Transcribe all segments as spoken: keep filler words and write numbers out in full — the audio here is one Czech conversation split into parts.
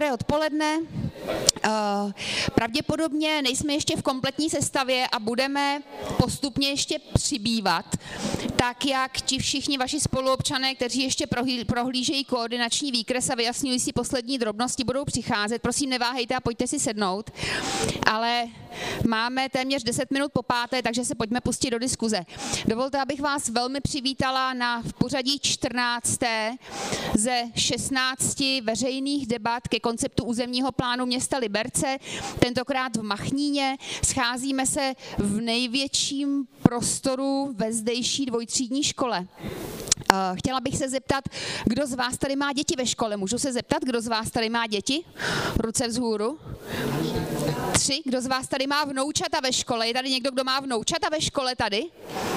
Dobré odpoledne. Pravděpodobně nejsme ještě v kompletní sestavě a budeme postupně ještě přibývat, tak jak ti všichni vaši spoluobčané, kteří ještě prohlížejí koordinační výkres a vyjasňují si poslední drobnosti, budou přicházet. Prosím, neváhejte a pojďte si sednout. Ale máme téměř deset minut po páté, takže se pojďme pustit do diskuze. Dovolte, abych vás velmi přivítala na v pořadí čtrnácté ze šestnácti veřejných debat ke konceptu územního plánu města Liberce, tentokrát v Machníně. Scházíme se v největším prostoru ve zdejší dvojtřídní škole. Chtěla bych se zeptat, kdo z vás tady má děti ve škole. Můžu se zeptat, kdo z vás tady má děti? Ruce vzhůru. Tři. Kdo z vás tady má vnoučata ve škole? Je tady někdo, kdo má vnoučata ve škole tady?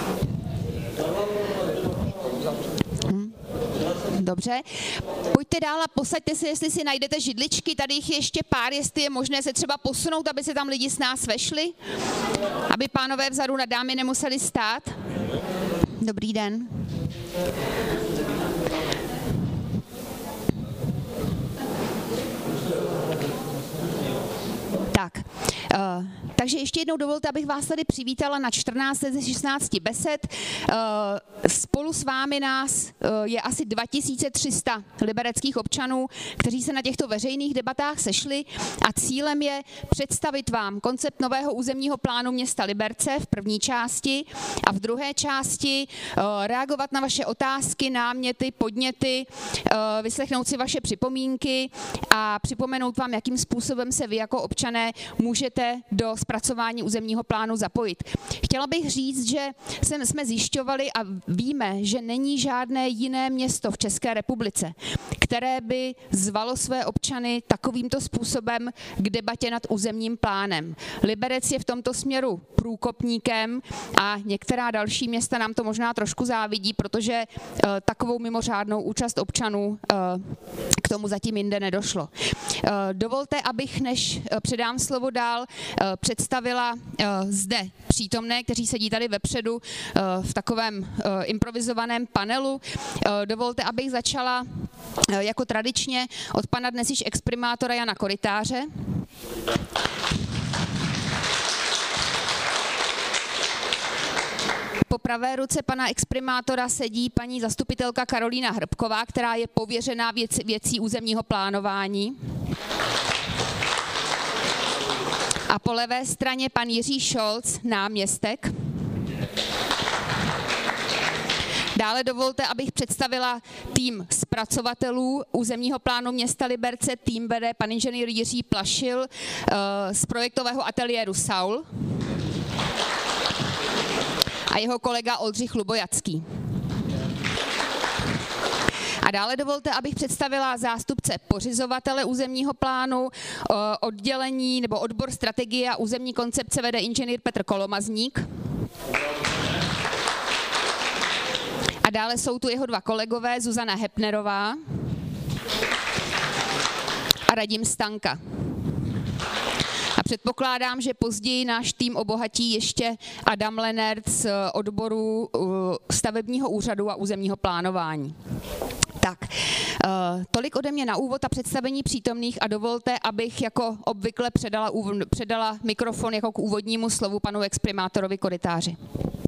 Hm. Dobře. Pojďte dál a posaďte se, jestli si najdete židličky. Tady jich je ještě pár, jestli je možné se třeba posunout, aby se tam lidi s nás vešli. Aby pánové vzadu na dámy nemuseli stát. Dobrý den. Tak, uh, takže ještě jednou dovolte, abych vás tady přivítala na čtrnáct ze šestnácti besed. Uh, spolu s vámi nás uh, je asi dva tisíce tři sta libereckých občanů, kteří se na těchto veřejných debatách sešli a cílem je představit vám koncept nového územního plánu města Liberce v první části a v druhé části uh, reagovat na vaše otázky, náměty, podněty, uh, vyslechnout si vaše připomínky a připomenout vám, jakým způsobem se vy jako občané můžete do zpracování územního plánu zapojit. Chtěla bych říct, že jsme zjišťovali a víme, že není žádné jiné město v České republice, které by zvalo své občany takovýmto způsobem k debatě nad územním plánem. Liberec je v tomto směru průkopníkem a některá další města nám to možná trošku závidí, protože uh, takovou mimořádnou účast občanů uh, k tomu zatím jinde nedošlo. Uh, dovolte, abych, než uh, předám slovo dál, uh, představila uh, zde přítomné, kteří sedí tady vepředu uh, v takovém uh, improvizovaném panelu. Uh, dovolte, abych začala uh, jako tradičně od pana dnes již exprimátora Jana Korytáře. Po pravé ruce pana exprimátora sedí paní zastupitelka Karolína Hrbková, která je pověřená věc, věcí územního plánování. A po levé straně pan Jiří Šolc, náměstek. Dále dovolte, abych představila tým zpracovatelů územního plánu města Liberce. Tým vede pan inženýr Jiří Plašil z projektového ateliéru Saul a jeho kolega Oldřich Lubojacký. A dále dovolte, abych představila zástupce pořizovatele územního plánu, oddělení nebo odbor strategie a územní koncepce vede inženýr Petr Kolomazník. A dále jsou tu jeho dva kolegové, Zuzana Hepnerová a Radim Stanka. A předpokládám, že později náš tým obohatí ještě Adam Lenert z odboru stavebního úřadu a územního plánování. Tak, tolik ode mě na úvod a představení přítomných a dovolte, abych jako obvykle předala, předala mikrofon jako k úvodnímu slovu panu exprimátorovi Korytáři.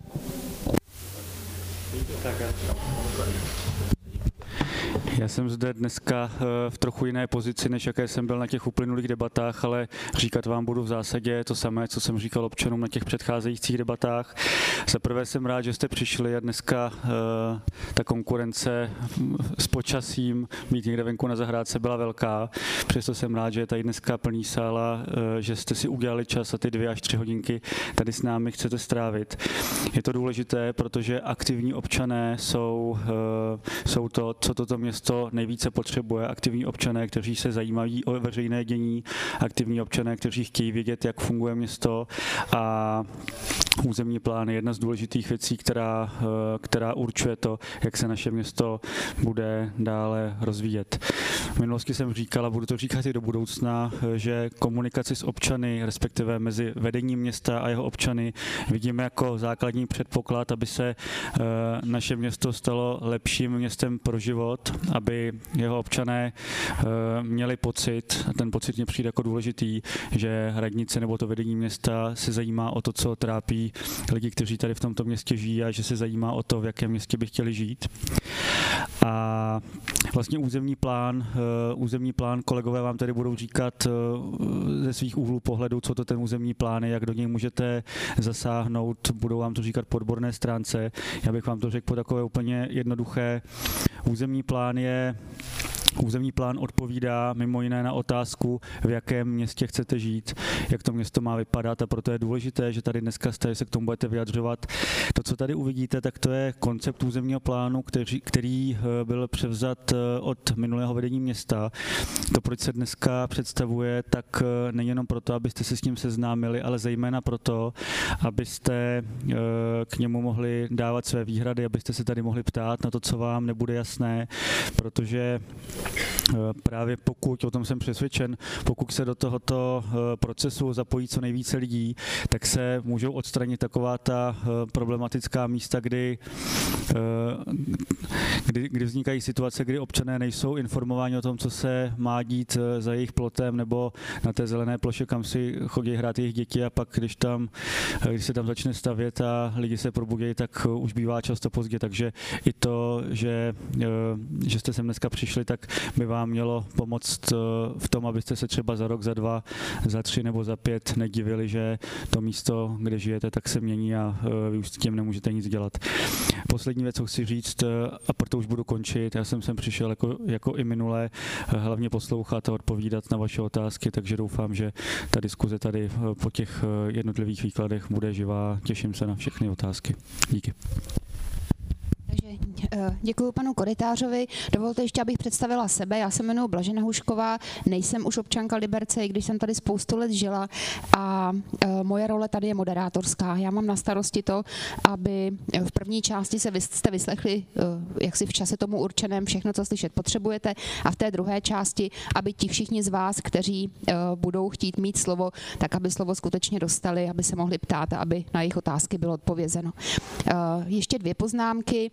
Já jsem zde dneska v trochu jiné pozici, než jaké jsem byl na těch uplynulých debatách, ale říkat vám budu v zásadě to samé, co jsem říkal občanům na těch předcházejících debatách. Za prvé jsem rád, že jste přišli a dneska ta konkurence s počasím mít někde venku na zahrádce byla velká. Přesto jsem rád, že je tady dneska plný sál a že jste si udělali čas a ty dvě až tři hodinky tady s námi chcete strávit. Je to důležité, protože aktivní občané jsou, jsou to, co toto město nejvíce potřebuje. Aktivní občané, kteří se zajímají o veřejné dění, aktivní občané, kteří chtějí vědět, jak funguje město a územní plán je jedna z důležitých věcí, která, která určuje to, jak se naše město bude dále rozvíjet. V minulosti jsem říkal, a budu to říkat i do budoucna, že komunikaci s občany, respektive mezi vedením města a jeho občany, vidíme jako základní předpoklad, aby se naše město stalo lepším městem pro život, aby jeho občané měli pocit, a ten pocit mě přijde jako důležitý, že radnice nebo to vedení města se zajímá o to, co trápí lidi, kteří tady v tomto městě žijí, a že se zajímá o to, v jakém městě by chtěli žít. A vlastně územní plán, územní plán, kolegové vám tady budou říkat ze svých úhlů pohledu, co to ten územní plán je, jak do něj můžete zasáhnout, budou vám to říkat po odborné stránce. Já bych vám to řekl po takové úplně jednoduché. Územní plán je Územní plán odpovídá mimo jiné na otázku, v jakém městě chcete žít, jak to město má vypadat, a proto je důležité, že tady dneska jste, se k tomu budete vyjadřovat. To, co tady uvidíte, tak to je koncept územního plánu, který, který byl převzat od minulého vedení města. To, proč se dneska představuje, tak není jenom proto, abyste se s ním seznámili, ale zejména proto, abyste k němu mohli dávat své výhrady, abyste se tady mohli ptát na to, co vám nebude jasné, protože právě pokud, o tom jsem přesvědčen, pokud se do tohoto procesu zapojí co nejvíce lidí, tak se můžou odstranit taková ta problematická místa, kdy, kdy, kdy vznikají situace, kdy občané nejsou informováni o tom, co se má dít za jejich plotem nebo na té zelené ploše, kam si chodí hrát jejich děti, a pak, když, tam, když se tam začne stavět a lidi se probudí, tak už bývá často pozdě. Takže i to, že, že jste sem dneska přišli, tak by vám mělo pomoct v tom, abyste se třeba za rok, za dva, za tři nebo za pět nedivili, že to místo, kde žijete, tak se mění a vy už s tím nemůžete nic dělat. Poslední věc, co chci říct, a proto už budu končit, já jsem sem přišel jako, jako i minule, hlavně poslouchat a odpovídat na vaše otázky, takže doufám, že ta diskuze tady po těch jednotlivých výkladech bude živá. Těším se na všechny otázky. Díky. Takže děkuji panu Korytářovi. Dovolte ještě, abych představila sebe. Já se jmenuji Blažena Hušková, nejsem už občanka Liberce, i když jsem tady spoustu let žila, a moje role tady je moderátorská. Já mám na starosti to, aby v první části se vy, jste vyslechli, jak si v čase tomu určeném, všechno, co slyšet potřebujete, a v té druhé části, aby ti všichni z vás, kteří budou chtít mít slovo, tak aby slovo skutečně dostali, aby se mohli ptát a aby na jejich otázky bylo odpovězeno. Ještě dvě poznámky.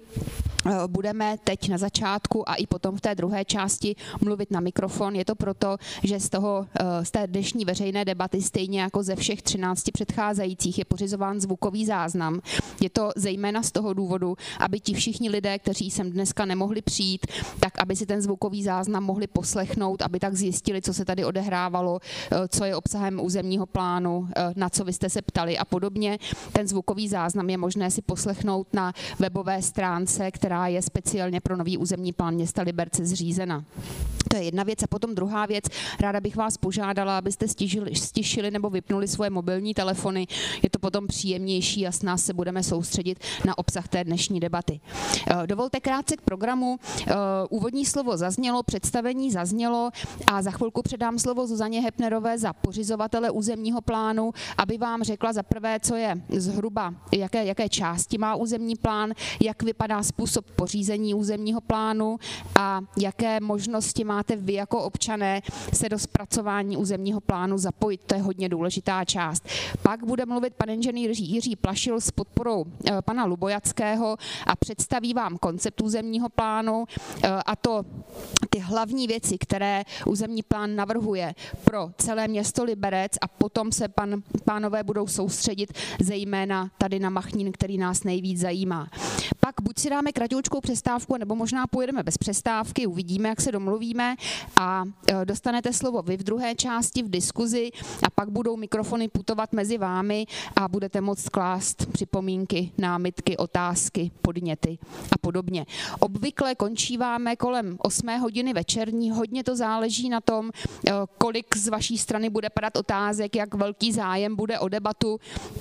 Budeme teď na začátku a i potom v té druhé části mluvit na mikrofon. Je to proto, že z, toho, z té dnešní veřejné debaty, stejně jako ze všech třinácti předcházejících, je pořizován zvukový záznam. Je to zejména z toho důvodu, aby ti všichni lidé, kteří sem dneska nemohli přijít, tak aby si ten zvukový záznam mohli poslechnout, aby tak zjistili, co se tady odehrávalo, co je obsahem územního plánu, na co vy jste se ptali a podobně. Ten zvukový záznam je možné si poslechnout na webové stránce, která je speciálně pro nový územní plán města Liberce zřízena. To je jedna věc. A potom druhá věc, ráda bych vás požádala, abyste stižili, stišili nebo vypnuli svoje mobilní telefony. Je to potom příjemnější a s nás se budeme soustředit na obsah té dnešní debaty. Dovolte krátce k programu. Úvodní slovo zaznělo, představení zaznělo a za chvilku předám slovo Zuzaně Hepnerové za pořizovatele územního plánu, aby vám řekla za prvé, co je zhruba, jaké, jaké části má územní plán, jak vypadá způsob pořízení územního plánu a jaké možnosti máte vy jako občané se do zpracování územního plánu zapojit. To je hodně důležitá část. Pak bude mluvit pan inženýr Jiří Plašil s podporou pana Lubojackého a představí vám koncept územního plánu a to ty hlavní věci, které územní plán navrhuje pro celé město Liberec, a potom se pan, pánové budou soustředit zejména tady na Machnín, který nás nejvíc zajímá. Pak buď si dáme kratoučkou přestávku, nebo možná pojedeme bez přestávky, uvidíme, jak se domluvíme, a dostanete slovo vy v druhé části v diskuzi a pak budou mikrofony putovat mezi vámi a budete moct klást připomínky, námitky, otázky, podněty a podobně. Obvykle končíváme kolem osmé hodiny večerní, hodně to záleží na tom, kolik z vaší strany bude padat otázek, jak velký zájem bude o debatu.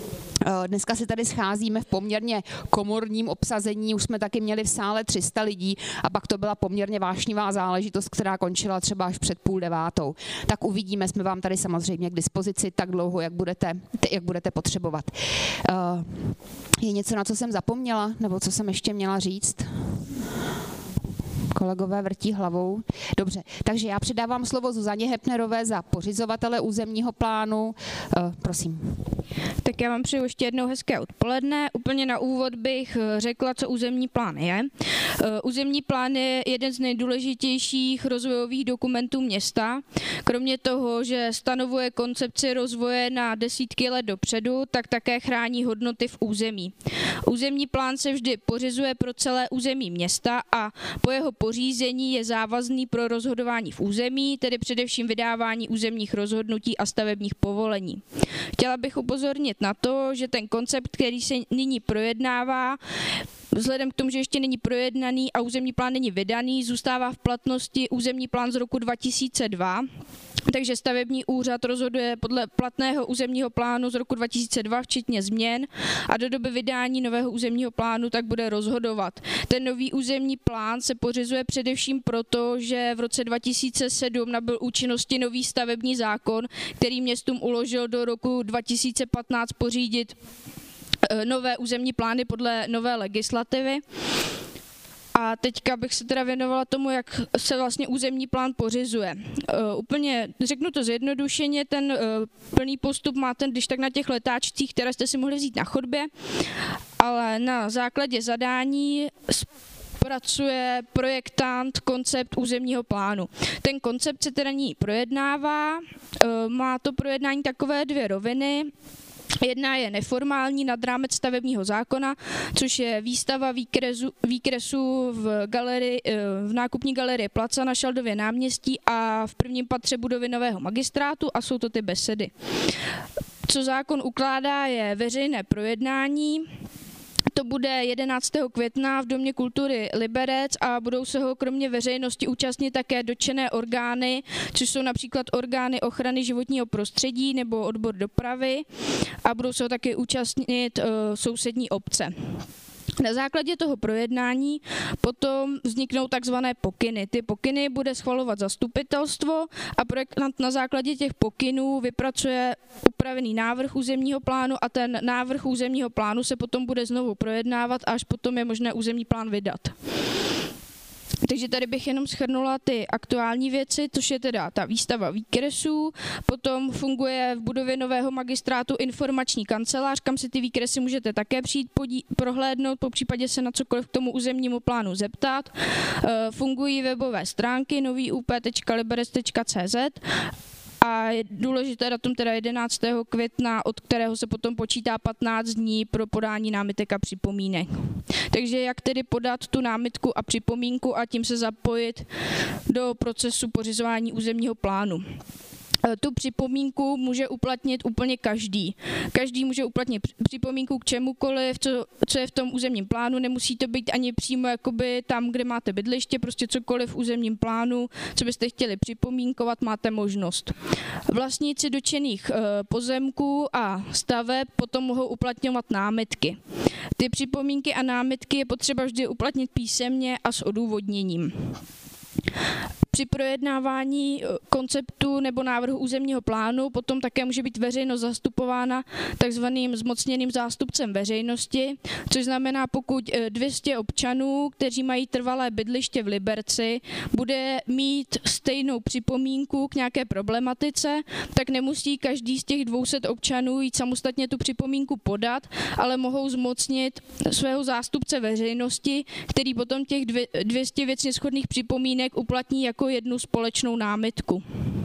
Dneska se tady scházíme v poměrně komorním obsazení, už jsme taky měli v sále tři sta lidí a pak to byla poměrně vášnivá záležitost, která končila třeba až před půl devátou. Tak uvidíme, jsme vám tady samozřejmě k dispozici tak dlouho, jak budete, jak budete potřebovat. Je něco, na co jsem zapomněla, nebo co jsem ještě měla říct? Kolegové vrtí hlavou. Dobře, takže já předávám slovo Zuzaně Hepnerové za pořizovatele územního plánu. Prosím. Tak já vám přeju ještě jednou hezké odpoledne. Úplně na úvod bych řekla, co územní plán je. Územní plán je jeden z nejdůležitějších rozvojových dokumentů města. Kromě toho, že stanovuje koncepci rozvoje na desítky let dopředu, tak také chrání hodnoty v území. Územní plán se vždy pořizuje pro celé území města a po jeho pořízení je závazný pro rozhodování v území, tedy především vydávání územních rozhodnutí a stavebních povolení. Chtěla bych upozornit na to, že ten koncept, který se nyní projednává, vzhledem k tomu, že ještě není projednaný a územní plán není vydaný, zůstává v platnosti územní plán z roku dva tisíce dva, takže stavební úřad rozhoduje podle platného územního plánu z roku dva tisíce dva, včetně změn, a do doby vydání nového územního plánu tak bude rozhodovat. Ten nový územní plán se pořizuje především proto, že v roce dva tisíce sedm nabyl účinnosti nový stavební zákon, který městům uložil do roku dva tisíce patnáct pořídit nové územní plány podle nové legislativy. A teďka bych se teda věnovala tomu, jak se vlastně územní plán pořizuje. Uh, úplně řeknu to zjednodušeně, ten uh, plný postup máte když tak na těch letáčcích, které jste si mohli vzít na chodbě, ale na základě zadání pracuje projektant koncept územního plánu. Ten koncept se teda ní projednává, uh, má to projednání takové dvě roviny. Jedna je neformální nad rámec stavebního zákona, což je výstava výkresu, výkresů v, galerii, v nákupní galerii Placa na Šaldově náměstí a v prvním patře budovy nového magistrátu, a jsou to ty besedy. Co zákon ukládá, je veřejné projednání. To bude jedenáctého května v Domě kultury Liberec a budou se ho kromě veřejnosti účastnit také dotčené orgány, což jsou například orgány ochrany životního prostředí nebo odbor dopravy, a budou se ho také účastnit uh, sousední obce. Na základě toho projednání potom vzniknou takzvané pokyny. Ty pokyny bude schvalovat zastupitelstvo a projektant na základě těch pokynů vypracuje upravený návrh územního plánu a ten návrh územního plánu se potom bude znovu projednávat, až potom je možné územní plán vydat. Takže tady bych jenom shrnula ty aktuální věci, což je teda ta výstava výkresů, potom funguje v budově nového magistrátu informační kancelář, kam si ty výkresy můžete také přijít podí- prohlédnout, po případě se na cokoliv k tomu územnímu plánu zeptat. E, fungují webové stránky nový ú pé tečka liberec tečka cé zet a je důležité datum teda jedenáctého května, od kterého se potom počítá patnáct dní pro podání námitek a připomínek. Takže jak tedy podat tu námitku a připomínku a tím se zapojit do procesu pořizování územního plánu. Tu připomínku může uplatnit úplně každý. Každý může uplatnit připomínku k čemukoliv, co, co je v tom územním plánu. Nemusí to být ani přímo jakoby tam, kde máte bydliště, prostě cokoliv v územním plánu, co byste chtěli připomínkovat, máte možnost. Vlastníci dotčených pozemků a staveb potom mohou uplatňovat námitky. Ty připomínky a námitky je potřeba vždy uplatnit písemně a s odůvodněním. Při projednávání konceptu nebo návrhu územního plánu potom také může být veřejnost zastupována takzvaným zmocněným zástupcem veřejnosti, což znamená, pokud dvě stě občanů, kteří mají trvalé bydliště v Liberci, bude mít stejnou připomínku k nějaké problematice, tak nemusí každý z těch dvou set občanů jít samostatně tu připomínku podat, ale mohou zmocnit svého zástupce veřejnosti, který potom těch dvě stě věcně shodných připomínek uplatní jako jednu společnou námitku.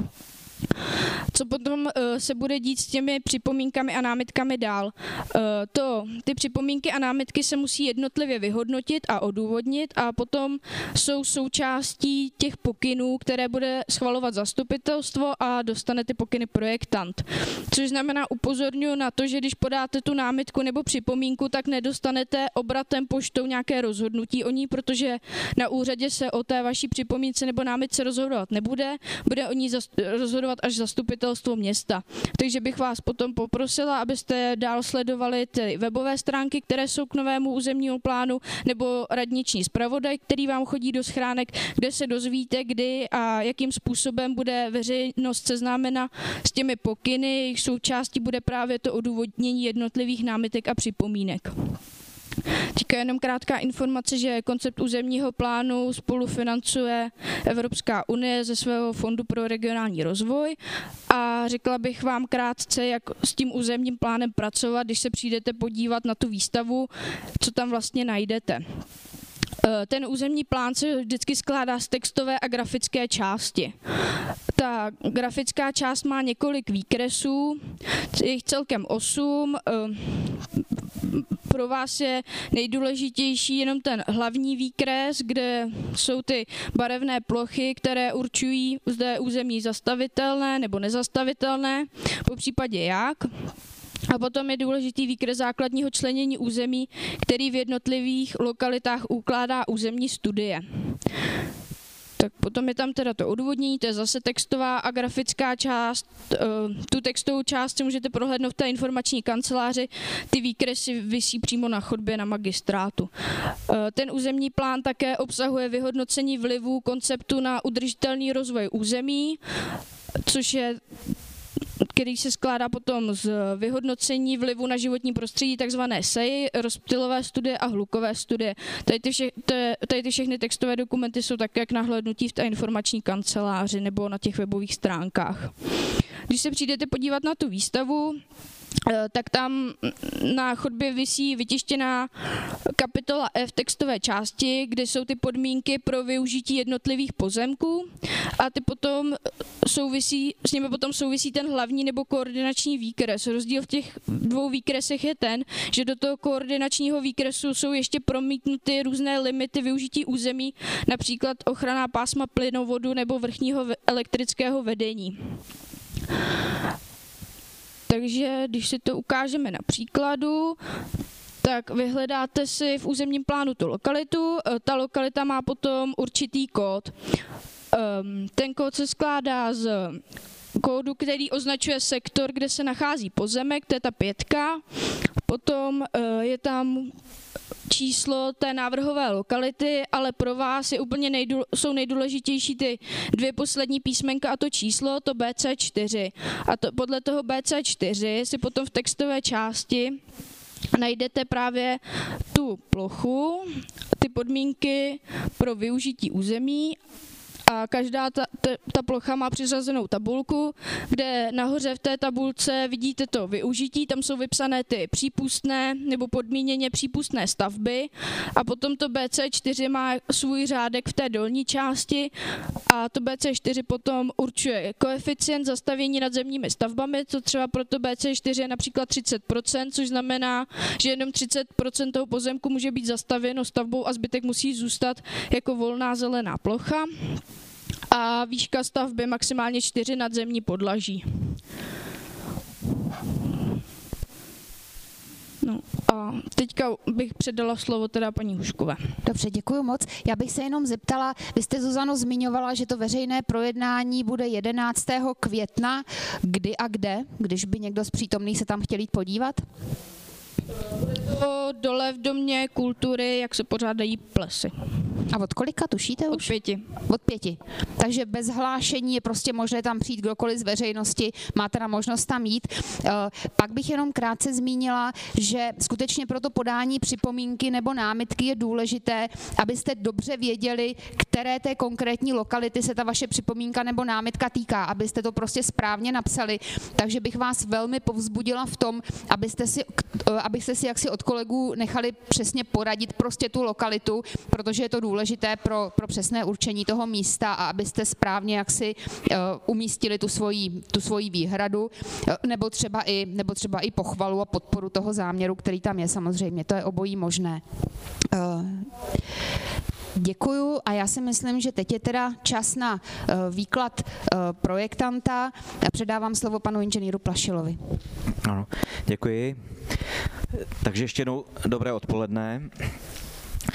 Co potom uh, se bude dít s těmi připomínkami a námitkami dál? Uh, to, ty připomínky a námitky se musí jednotlivě vyhodnotit a odůvodnit a potom jsou součástí těch pokynů, které bude schvalovat zastupitelstvo a dostane ty pokyny projektant. Což znamená, upozorňuji na to, že když podáte tu námitku nebo připomínku, tak nedostanete obratem poštou nějaké rozhodnutí o ní, protože na úřadě se o té vaší připomínce nebo námitce rozhodovat nebude, bude o ní rozhodovat až zastupitelstvo zastupitelstvo města. Takže bych vás potom poprosila, abyste dál sledovali ty webové stránky, které jsou k novému územnímu plánu, nebo radniční zpravodaj, který vám chodí do schránek, kde se dozvíte, kdy a jakým způsobem bude veřejnost seznámena s těmi pokyny. Jejich součástí bude právě to odůvodnění jednotlivých námitek a připomínek. Teďka jenom krátká informace, že koncept územního plánu spolufinancuje Evropská unie ze svého fondu pro regionální rozvoj a řekla bych vám krátce, jak s tím územním plánem pracovat, když se přijdete podívat na tu výstavu, co tam vlastně najdete. Ten územní plán se vždycky skládá z textové a grafické části. Ta grafická část má několik výkresů, je jich celkem osm. Pro vás je nejdůležitější jenom ten hlavní výkres, kde jsou ty barevné plochy, které určují, zda je území zastavitelné nebo nezastavitelné, po případě jak. A potom je důležitý výkres základního členění území, který v jednotlivých lokalitách ukládá územní studie. Tak potom je tam teda to odůvodnění, to je zase textová a grafická část. Tu textovou část si můžete prohlédnout v té informační kanceláři, ty výkresy visí přímo na chodbě na magistrátu. Ten územní plán také obsahuje vyhodnocení vlivů konceptu na udržitelný rozvoj území, což je který se skládá potom z vyhodnocení vlivu na životní prostředí, takzvané S E I, rozptylové studie a hlukové studie. Tady ty, vše, tady ty všechny textové dokumenty jsou také k nahlédnutí v té informační kanceláři nebo na těch webových stránkách. Když se přijdete podívat na tu výstavu, tak tam na chodbě visí vytištěná kapitola F textové části, kde jsou ty podmínky pro využití jednotlivých pozemků a ty potom souvisí, s nimi potom souvisí ten hlavní nebo koordinační výkres. Rozdíl v těch dvou výkresech je ten, že do toho koordinačního výkresu jsou ještě promítnuty různé limity využití území, například ochranná pásma plynovodu nebo vrchního elektrického vedení. Takže když si to ukážeme na příkladu, tak vyhledáte si v územním plánu tu lokalitu. Ta lokalita má potom určitý kód. Ten kód se skládá z kódu, který označuje sektor, kde se nachází pozemek, to je ta pětka. Potom je tam číslo té návrhové lokality, ale pro vás je úplně nejdůle, jsou nejdůležitější ty dvě poslední písmenka a to číslo, to B C čtyři. A to, podle toho B C čtyři si potom v textové části najdete právě tu plochu, ty podmínky pro využití území. A každá ta, ta, ta plocha má přiřazenou tabulku, kde nahoře v té tabulce vidíte to využití, tam jsou vypsané ty přípustné nebo podmíněně přípustné stavby a potom to B C čtyři má svůj řádek v té dolní části a to B C čtyři potom určuje koeficient zastavění nad zemními stavbami, co třeba pro to B C čtyři je například třicet procent, což znamená, že jenom třicet procent toho pozemku může být zastavěno stavbou a zbytek musí zůstat jako volná zelená plocha. A výška stavby maximálně čtyři nadzemní podlaží. No a teďka bych předala slovo teda paní Huškové. Dobře, děkuji moc. Já bych se jenom zeptala, vy jste, Zuzano, zmiňovala, že to veřejné projednání bude jedenáctého května. Kdy a kde, když by někdo z přítomných se tam chtěl jít podívat? To dole v Domě kultury, jak se pořádají plesy. A od kolika, tušíte už? Od pěti. Od pěti. Takže bez hlášení je prostě možné tam přijít kdokoliv z veřejnosti, máte na možnost tam jít. Pak bych jenom krátce zmínila, že skutečně pro to podání připomínky nebo námitky je důležité, abyste dobře věděli, které té konkrétní lokality se ta vaše připomínka nebo námitka týká, abyste to prostě správně napsali. Takže bych vás velmi povzbudila v tom, abyste si, abyste si jaksi od kolegů nechali přesně poradit prostě tu lokalitu, protože je to důležité pro, pro přesné určení toho místa a abyste správně jaksi uh, umístili tu svoji, tu svoji výhradu, uh, nebo třeba i, nebo třeba i pochvalu a podporu toho záměru, který tam je samozřejmě. To je obojí možné. Uh, Děkuju a já si myslím, že teď je teda čas na uh, výklad uh, projektanta. Předávám slovo panu inženýru Plašilovi. Ano, děkuji. Takže ještě jednou dobré odpoledne.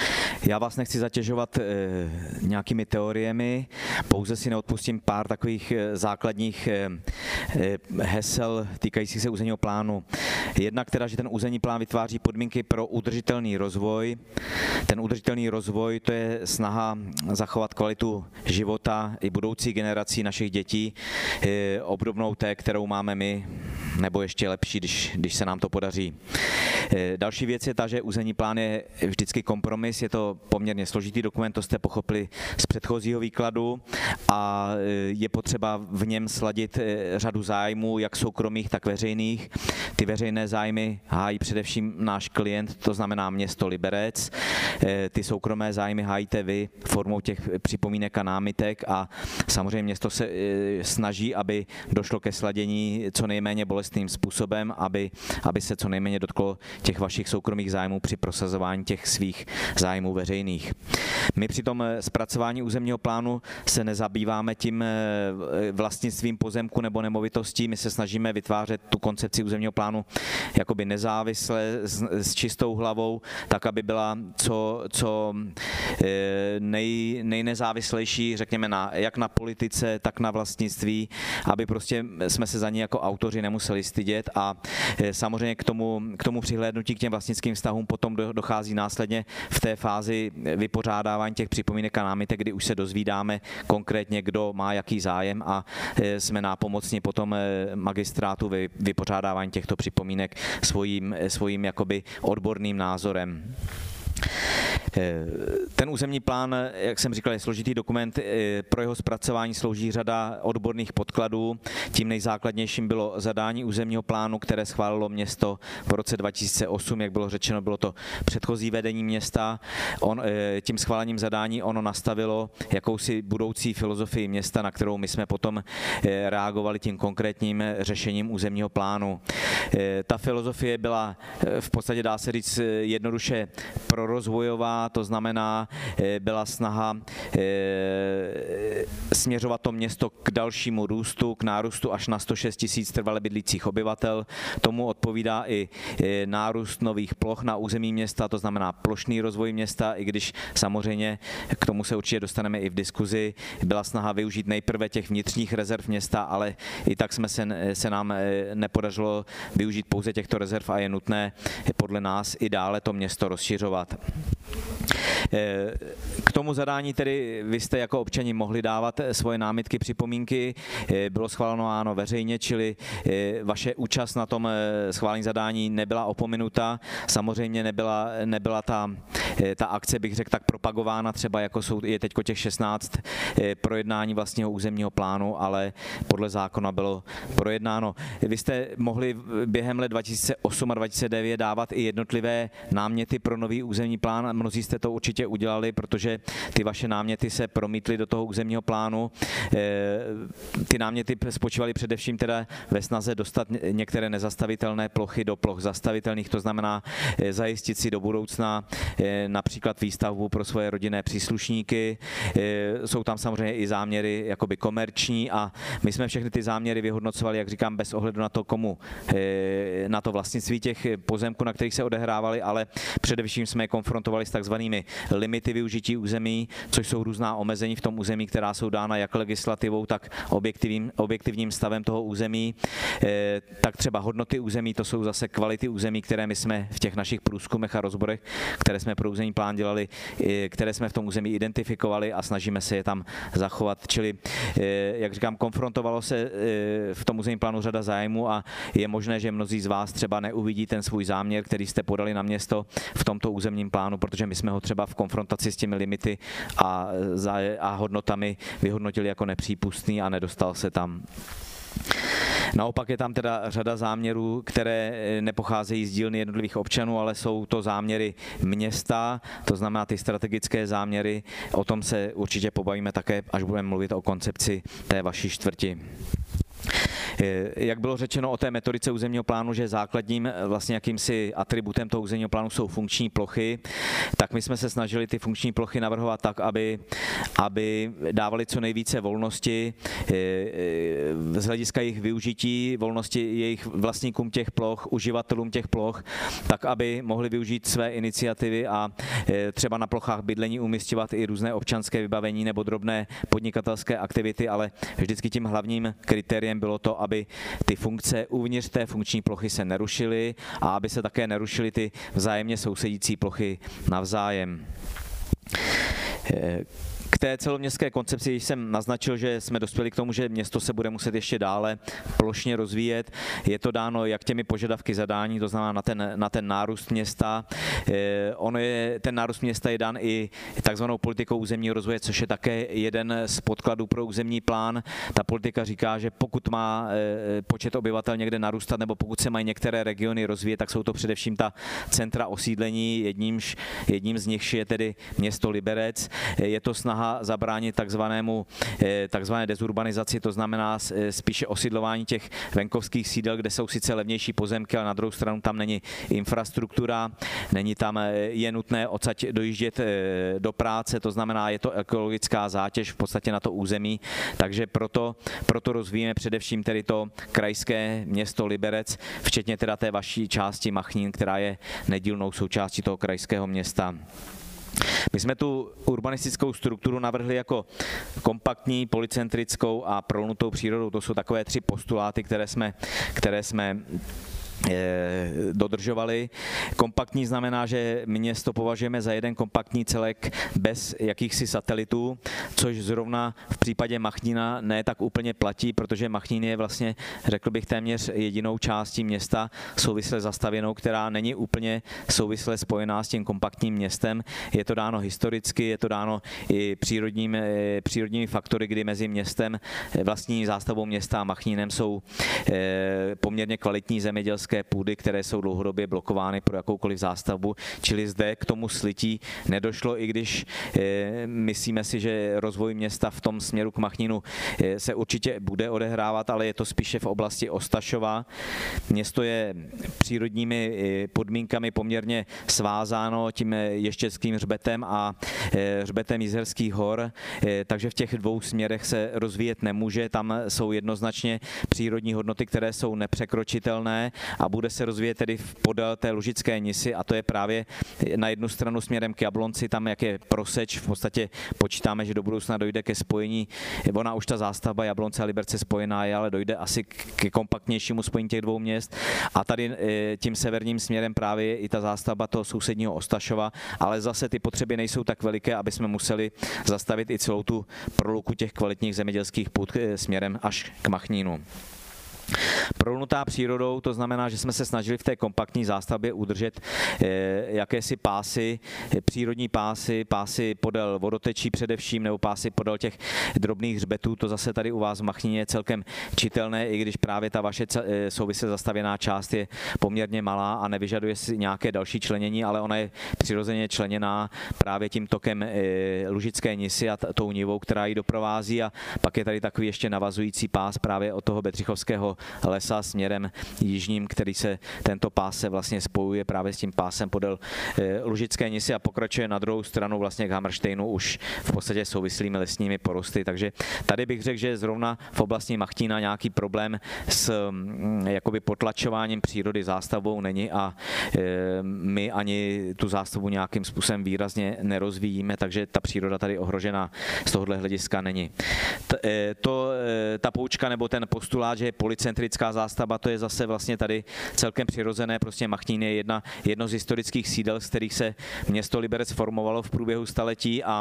Já vás nechci zatěžovat nějakými teoriemi, pouze si neodpustím pár takových základních hesel týkajících se územního plánu. Jednak teda, že ten územní plán vytváří podmínky pro udržitelný rozvoj. Ten udržitelný rozvoj, to je snaha zachovat kvalitu života i budoucí generací našich dětí, obdobnou té, kterou máme my, nebo ještě lepší, když, když se nám to podaří. Další věc je ta, že územní plán je vždycky kompromis, je to poměrně složitý dokument, to jste pochopili z předchozího výkladu a je potřeba v něm sladit řadu zájmů, jak soukromých, tak veřejných. Ty veřejné zájmy hájí především náš klient, to znamená město Liberec. Ty soukromé zájmy hájíte vy formou těch připomínek a námitek a samozřejmě město se snaží, aby došlo ke sladění co nejméně bolestným způsobem, aby, aby se co nejméně dotklo těch vašich soukromých zájmů při prosazování těch svých zájmů veřejných. My při tom zpracování územního plánu se nezabýváme tím vlastnictvím pozemku nebo nemovitostí, my se snažíme vytvářet tu koncepci územního plánu jakoby nezávisle, s, s čistou hlavou, tak, aby byla co, co nej, nejnezávislejší, řekněme, na, jak na politice, tak na vlastnictví, aby prostě jsme se za ní jako autoři nemuseli stydět a samozřejmě k tomu, k tomu přihlédnutí k těm vlastnickým vztahům potom dochází následně v té fázi vypořádávání těch připomínek a námitek, kdy už se dozvídáme konkrétně, kdo má jaký zájem a jsme nápomocni potom magistrátu ve vypořádávání těchto připomínek svým, svým jakoby odborným názorem. Ten územní plán, jak jsem říkal, je složitý dokument, pro jeho zpracování slouží řada odborných podkladů. Tím nejzákladnějším bylo zadání územního plánu, které schválilo město v roce dva tisíce osm, jak bylo řečeno, bylo to předchozí vedení města. On, tím schválením zadání ono nastavilo jakousi budoucí filozofii města, na kterou my jsme potom reagovali tím konkrétním řešením územního plánu. Ta filozofie byla v podstatě, dá se říct, jednoduše prorozvojová, to znamená, byla snaha směřovat to město k dalšímu růstu, k nárůstu až na sto šest tisíc trvale bydlících obyvatel. Tomu odpovídá i nárůst nových ploch na území města, to znamená plošný rozvoj města, i když samozřejmě k tomu se určitě dostaneme i v diskuzi. Byla snaha využít nejprve těch vnitřních rezerv města, ale i tak jsme se, se nám nepodařilo využít pouze těchto rezerv a je nutné podle nás i dále to město rozšiřovat. K tomu zadání tedy vy jste jako občani mohli dávat svoje námitky, připomínky, bylo schváleno ano veřejně, čili vaše účast na tom schválení zadání nebyla opominuta, samozřejmě nebyla, nebyla ta, ta akce, bych řekl, tak propagována třeba jako jsou, je teď těch šestnáct projednání vlastního územního plánu, ale podle zákona bylo projednáno. Vy jste mohli během let dva tisíce osm a dva tisíce devět dávat i jednotlivé náměty pro nový územní plán, mnozí jste to určitě udělali, protože ty vaše náměty se promítly do toho územního plánu. Ty náměty spočívaly především teda ve snaze dostat některé nezastavitelné plochy do ploch zastavitelných, to znamená zajistit si do budoucna například výstavbu pro svoje rodinné příslušníky. Jsou tam samozřejmě i záměry jakoby komerční a my jsme všechny ty záměry vyhodnocovali, jak říkám, bez ohledu na to, komu, na to vlastnictví těch pozemků, na kterých se odehrávaly, ale především jsme je konfrontovali s takzvanými limity využití území, což jsou různá omezení v tom území, která jsou dána jak legislativou, tak objektivním, objektivním stavem toho území. E, tak třeba hodnoty území, to jsou zase kvality území, které my jsme v těch našich průzkumech a rozborech, které jsme pro územní plán dělali, e, které jsme v tom území identifikovali a snažíme se je tam zachovat. Čili, e, jak říkám, konfrontovalo se e, v tom územním plánu řada zájmu a je možné, že mnozí z vás třeba neuvidí ten svůj záměr, který jste podali na město v tomto územním plánu, protože my jsme ho třeba v konfrontaci s těmi limity a, a hodnotami vyhodnotili jako nepřípustný a nedostal se tam. Naopak je tam teda řada záměrů, které nepocházejí z dílny jednotlivých občanů, ale jsou to záměry města, to znamená ty strategické záměry. O tom se určitě pobavíme také, až budeme mluvit o koncepci té vaší čtvrti. Jak bylo řečeno o té metodice územního plánu, že základním vlastně jakýmsi atributem toho územního plánu jsou funkční plochy, tak my jsme se snažili ty funkční plochy navrhovat tak, aby, aby dávali co nejvíce volnosti z hlediska jejich využití, volnosti jejich vlastníkům těch ploch, uživatelům těch ploch, tak, aby mohli využít své iniciativy a třeba na plochách bydlení umisťovat i různé občanské vybavení nebo drobné podnikatelské aktivity, ale vždycky tím hlavním kritériem bylo to, aby ty funkce uvnitř té funkční plochy se nerušily a aby se také nerušily ty vzájemně sousedící plochy navzájem. K té celoměstské koncepci jsem naznačil, že jsme dospěli k tomu, že město se bude muset ještě dále plošně rozvíjet. Je to dáno jak těmi požadavky zadání, to znamená na ten, na ten nárůst města. Ono je, ten nárůst města je dán i takzvanou politikou územního rozvoje, což je také jeden z podkladů pro územní plán. Ta politika říká, že pokud má počet obyvatel někde narůstat nebo pokud se mají některé regiony rozvíjet, tak jsou to především ta centra osídlení. Jednímž, jedním z nich je tedy město Liberec. Je to snaha zabránit takzvanému, takzvané dezurbanizaci, to znamená spíše osidlování těch venkovských sídel, kde jsou sice levnější pozemky, ale na druhou stranu tam není infrastruktura, není tam, je nutné odsaď dojíždět do práce, to znamená, je to ekologická zátěž v podstatě na to území, takže proto, proto rozvíjíme především tedy to krajské město Liberec, včetně teda té vaší části Machnín, která je nedílnou součástí toho krajského města. My jsme tu urbanistickou strukturu navrhli jako kompaktní, polycentrickou a prolnutou přírodou. To jsou takové tři postuláty, které jsme, které jsme dodržovali. Kompaktní znamená, že město považujeme za jeden kompaktní celek bez jakýchsi satelitů, což zrovna v případě Machnína ne tak úplně platí, protože Machnín je vlastně, řekl bych, téměř jedinou částí města souvisle zastavěnou, která není úplně souvisle spojená s tím kompaktním městem. Je to dáno historicky, je to dáno i přírodním, přírodními faktory, kdy mezi městem, vlastní zástavou města a Machnínem jsou poměrně kvalitní zemědělské půdy, které jsou dlouhodobě blokovány pro jakoukoliv zástavbu, čili zde k tomu slití nedošlo, i když e, myslíme si, že rozvoj města v tom směru k Machnínu e, se určitě bude odehrávat, ale je to spíše v oblasti Ostašova. Město je přírodními e, podmínkami poměrně svázáno tím Ještědským hřbetem a e, hřbetem Jizerských hor, e, takže v těch dvou směrech se rozvíjet nemůže. Tam jsou jednoznačně přírodní hodnoty, které jsou nepřekročitelné a bude se rozvíjet tedy podél té Lužické nisy a to je právě na jednu stranu směrem k Jablonci, tam jak je proseč, v podstatě počítáme, že do budoucna dojde ke spojení, ona už ta zástavba Jablonce a Liberce spojená je, ale dojde asi k kompaktnějšímu spojení těch dvou měst a tady tím severním směrem právě je i ta zástavba toho sousedního Ostašova, ale zase ty potřeby nejsou tak veliké, aby jsme museli zastavit i celou tu proluku těch kvalitních zemědělských půd směrem až k Machnínu. Prolnutá přírodou, to znamená, že jsme se snažili v té kompaktní zástavbě udržet eh, jakési pásy, přírodní pásy, pásy podél vodotečí především, nebo pásy podél těch drobných hřbetů. To zase tady u vás v Machníně je celkem čitelné, i když právě ta vaše souvisle zastavěná část je poměrně malá a nevyžaduje si nějaké další členění, ale ona je přirozeně členěná právě tím tokem eh, Lužické nisy a tou nivou, která ji doprovází, a pak je tady takový ještě navazující pás právě od toho Bedřichovského lesa směrem jižním, který se, tento pás se vlastně spojuje právě s tím pásem podél e, Lužické nisy a pokračuje na druhou stranu vlastně k Hammersteinu už v podstatě souvislými lesními porosty. Takže tady bych řekl, že zrovna v oblasti Machnína nějaký problém s m, jakoby potlačováním přírody zástavbou není a e, my ani tu zástavbu nějakým způsobem výrazně nerozvíjíme, takže ta příroda tady ohrožená z tohohle hlediska není. T, e, to, e, ta poučka nebo ten postulát, že je polycentrická zástavba, to je zase vlastně tady celkem přirozené. Prostě Machnín je jedna, jedno z historických sídel, z kterých se město Liberec formovalo v průběhu staletí a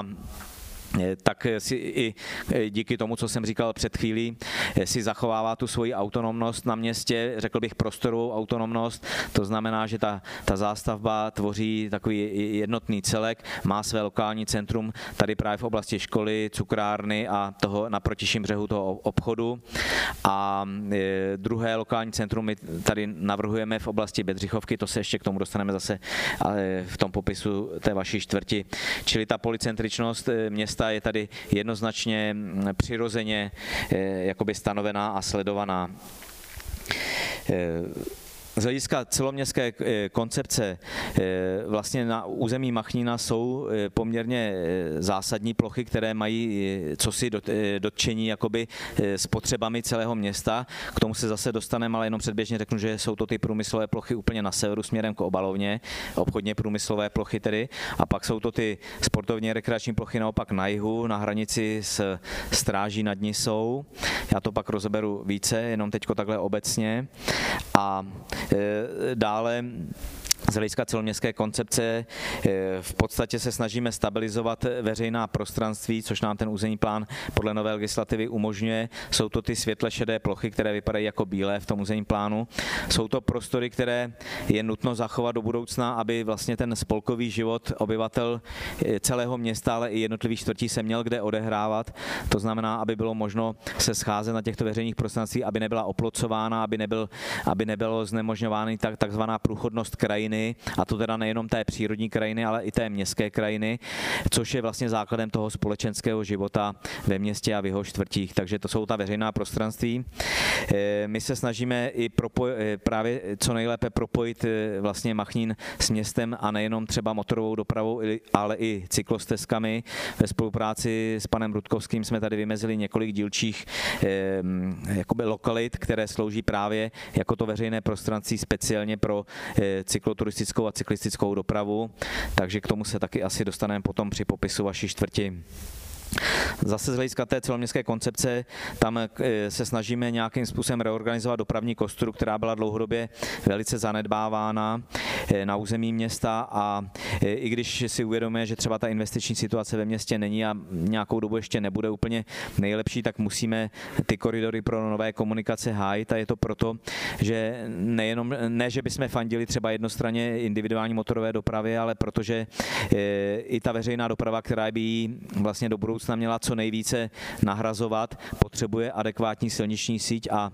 tak si i díky tomu, co jsem říkal před chvílí, si zachovává tu svoji autonomnost na městě, řekl bych prostorovou autonomnost, to znamená, že ta, ta zástavba tvoří takový jednotný celek, má své lokální centrum tady právě v oblasti školy, cukrárny a toho na protiším břehu toho obchodu a druhé lokální centrum my tady navrhujeme v oblasti Bedřichovky, to se ještě k tomu dostaneme zase v tom popisu té vaší čtvrti, čili ta polycentričnost města města je tady jednoznačně přirozeně jakoby stanovená a sledovaná. Z hlediska celoměstské koncepce vlastně na území Machnína jsou poměrně zásadní plochy, které mají cosi dotčení jakoby s potřebami celého města. K tomu se zase dostaneme, ale jenom předběžně řeknu, že jsou to ty průmyslové plochy úplně na severu směrem k Obalovně, obchodně průmyslové plochy tedy, a pak jsou to ty sportovně rekreační plochy naopak na jihu, na hranici s Stráží nad Nisou. Já to pak rozeberu více, jenom teďko takhle obecně. A dále z hlediska celoměstské koncepce v podstatě se snažíme stabilizovat veřejná prostranství, což nám ten územní plán podle nové legislativy umožňuje. Jsou to ty světle šedé plochy, které vypadají jako bílé v tom územním plánu. Jsou to prostory, které je nutno zachovat do budoucna, aby vlastně ten spolkový život obyvatel celého města, ale i jednotlivých čtvrtí se měl kde odehrávat. To znamená, aby bylo možno se scházet na těchto veřejných prostranství, aby nebyla oplocována, aby, nebyl, aby nebylo znemožňována tak, takzvaná průchodnost krajiny, a to teda nejenom té přírodní krajiny, ale i té městské krajiny, což je vlastně základem toho společenského života ve městě a v jeho čtvrtích. Takže to jsou ta veřejná prostranství. My se snažíme i propoj- právě co nejlépe propojit vlastně Machnín s městem a nejenom třeba motorovou dopravou, ale i cyklostezkami. Ve spolupráci s panem Rudkovským jsme tady vymezili několik dílčích jakoby lokalit, které slouží právě jako to veřejné prostranství speciálně pro cykloturistiku turistickou a cyklistickou dopravu, takže k tomu se taky asi dostaneme potom při popisu vaší čtvrti. Zase z hlediska té celoměstské koncepce, tam se snažíme nějakým způsobem reorganizovat dopravní kostru, která byla dlouhodobě velice zanedbávána na území města, a i když si uvědomuje, že třeba ta investiční situace ve městě není a nějakou dobu ještě nebude úplně nejlepší, tak musíme ty koridory pro nové komunikace hájit, a je to proto, že nejenom, ne, že bychom fandili třeba jednostranně individuální motorové dopravy, ale protože i ta veřejná doprava, která by jí vlastně do budoucna měla co nejvíce nahrazovat, potřebuje adekvátní silniční síť, a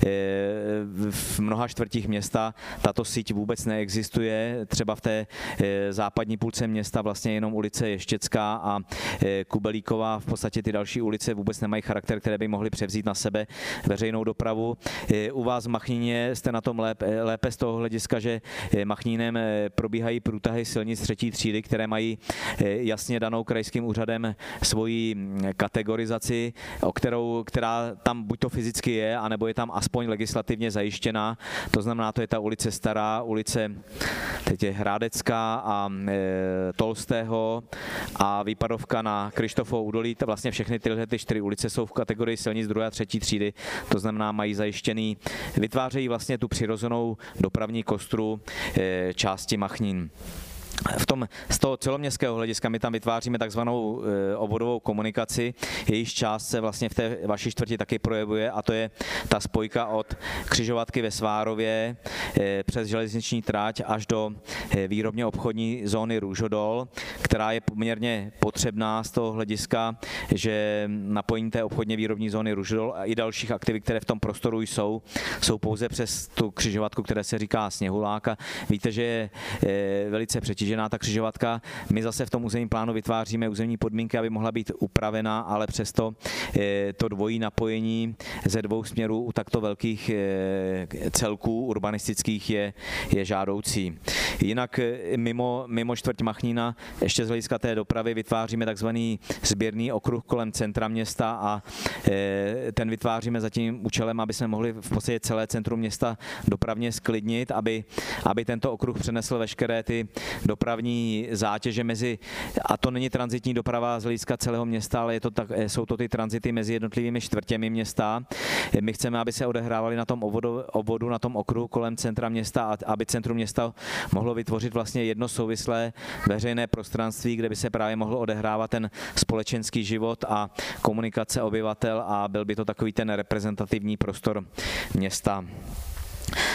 v mnoha čtvrtích města tato síť vůbec neexistuje. Třeba v té západní půlce města vlastně jenom ulice Ještěcká a Kubelíková, v podstatě ty další ulice vůbec nemají charakter, které by mohly převzít na sebe veřejnou dopravu. U vás v Machníně jste na tom lépe, lépe z toho hlediska, že Machnínem probíhají průtahy silnic třetí třídy, které mají jasně danou krajským úřadem svoji kategorizaci, o kterou, která tam buď to fyzicky je, anebo je tam aspoň legislativně zajištěná. To znamená, to je ta ulice Stará, ulice teď je Hrádecká a e, Tolstého a výpadovka na Krištofovo údolí. Vlastně všechny tyhle ty čtyři ulice jsou v kategorii silnic druhé a třetí třídy, to znamená, mají zajištěný, vytvářejí vlastně tu přirozenou dopravní kostru e, části Machnín. V tom, z toho celoměstského hlediska my tam vytváříme takzvanou e, obvodovou komunikaci, jejíž část se vlastně v té vaší čtvrti taky projevuje, a to je ta spojka od křižovatky ve Svárově e, přes železniční trať až do e, výrobně obchodní zóny Růžodol, která je poměrně potřebná z toho hlediska, že napojení té obchodně výrobní zóny Růžodol a i dalších aktivit, které v tom prostoru jsou, jsou pouze přes tu křižovatku, které se říká Sněhulák. A víte, že je e, velice přetížená ta křižovatka. My zase v tom územním plánu vytváříme územní podmínky, aby mohla být upravená, ale přesto to dvojí napojení ze dvou směrů u takto velkých celků urbanistických je, je žádoucí. Jinak mimo, mimo čtvrť Machnína ještě z hlediska té dopravy vytváříme takzvaný sběrný okruh kolem centra města, a ten vytváříme za tím účelem, aby jsme mohli v podstatě celé centrum města dopravně sklidnit, aby, aby tento okruh přenesl veškeré ty dopravní zátěže mezi, a to není tranzitní doprava z hlediska celého města, ale je to tak, jsou to ty tranzity mezi jednotlivými čtvrtěmi města. My chceme, aby se odehrávaly na tom obvodu, obvodu, na tom okruhu kolem centra města, a aby centrum města mohlo vytvořit vlastně jedno souvislé veřejné prostranství, kde by se právě mohl odehrávat ten společenský život a komunikace obyvatel, a byl by to takový ten reprezentativní prostor města.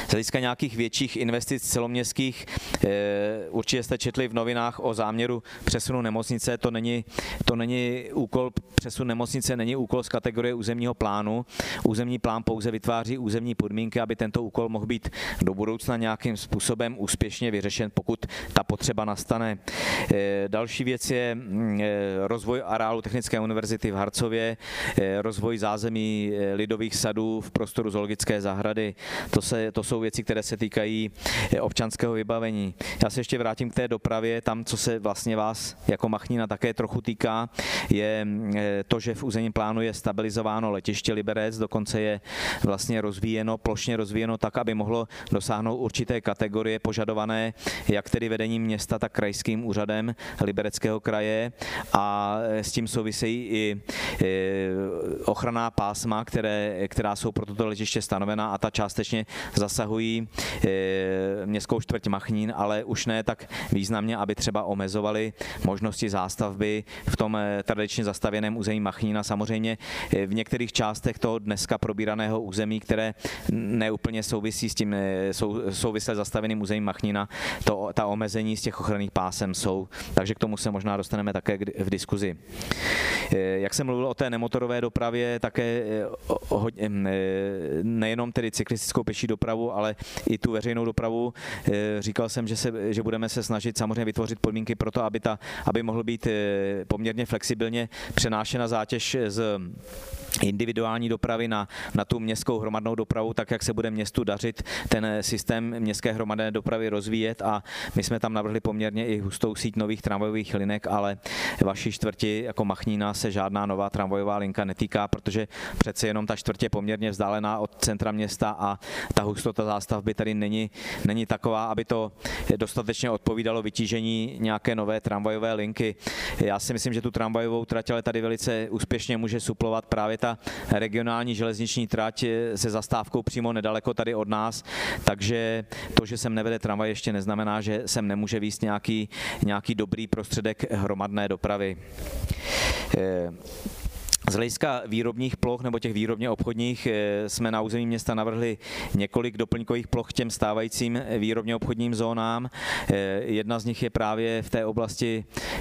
Z hlediska nějakých větších investic celoměstských určitě jste četli v novinách o záměru přesunu nemocnice. To není, to není úkol, přesun nemocnice není úkol z kategorie územního plánu. Územní plán pouze vytváří územní podmínky, aby tento úkol mohl být do budoucna nějakým způsobem úspěšně vyřešen, pokud ta potřeba nastane. Další věc je rozvoj areálu Technické univerzity v Harcově, rozvoj zázemí lidových sadů v prostoru zoologické zahrady. To, se, to jsou věci, které se týkají občanského vybavení. Já se ještě vrátím k té dopravě. Tam, co se vlastně vás jako Machnína také trochu týká, je to, že v územním plánu je stabilizováno letiště Liberec, dokonce je vlastně rozvíjeno, plošně rozvíjeno tak, aby mohlo dosáhnout určité kategorie požadované jak tedy vedením města, tak krajským úřadem Libereckého kraje, a s tím souvisejí i ochranná pásma, které, která jsou pro toto letiště stanovena, a ta částečně zasahují městskou čtvrť Machnín, ale už ne tak významně, aby třeba omezovali možnosti zástavby v tom tradičně zastavěném území Machnína. Samozřejmě v některých částech toho dneska probíraného území, které neúplně souvisí s tím sou, souvisle zastaveným územím Machnína, to, ta omezení z těch ochranných pásem jsou, takže k tomu se možná dostaneme také v diskuzi. Jak jsem mluvil o té nemotorové dopravě, také nejenom tedy cyklistickou pěší dopravu, ale i tu veřejnou dopravu. Říkal jsem, že, se, že budeme se snažit samozřejmě vytvořit podmínky pro to, aby, ta, aby mohl být poměrně flexibilně přenášena zátěž z individuální dopravy na, na tu městskou hromadnou dopravu, tak jak se bude městu dařit ten systém městské hromadné dopravy rozvíjet, a my jsme tam navrhli poměrně i hustou síť nových tramvajových linek, ale vaší čtvrti jako Machnína se žádná nová tramvajová linka netýká, protože přece jenom ta čtvrť je poměrně vzdálená od centra města a ta hustota zástavby tady není, není taková, aby to dostatečně odpovídalo vytížení nějaké nové tramvajové linky. Já si myslím, že tu tramvajovou trať ale tady velice úspěšně může suplovat právě ta regionální železniční trať se zastávkou přímo nedaleko tady od nás, takže to, že sem nevede tramvaj, ještě neznamená, že sem nemůže vést nějaký, nějaký dobrý prostředek hromadné dopravy. Z hlediska výrobních ploch nebo těch výrobně obchodních jsme na území města navrhli několik doplňkových ploch k těm stávajícím výrobně obchodním zónám. Jedna z nich je právě v té oblasti